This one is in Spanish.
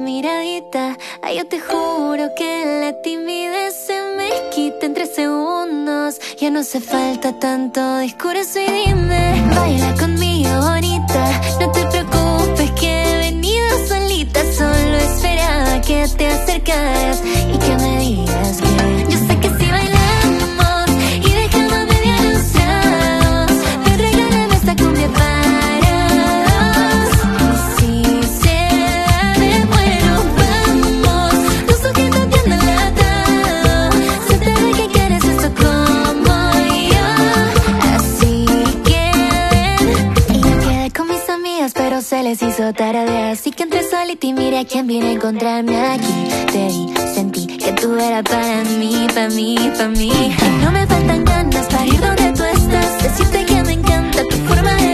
miradita. Ay, yo te juro que la timidez se me quita en 3 segundos. Ya no hace falta tanto discurso y dime, baila conmigo bonita. No te preocupes que he venido solita. Solo esperaba que te acercaras y que me digas que yo sé que si bailamos y dejamos a media los tragos, ven, regálame esta cumbia para dos. Y si se da me muero, vamos. Tus ojitos tienen atado. Se te ve que quieres esto como yo. Así que ven. Y yo quedé con mis amigas, pero se les hizo tarde. Así que entré solita y miré a quién viene a encontrarme aquí. Te vi, sentí que tú eras para mí, para mí, para mí. No me faltan ganas para ir donde tú estás. Decirte que me encanta tu forma de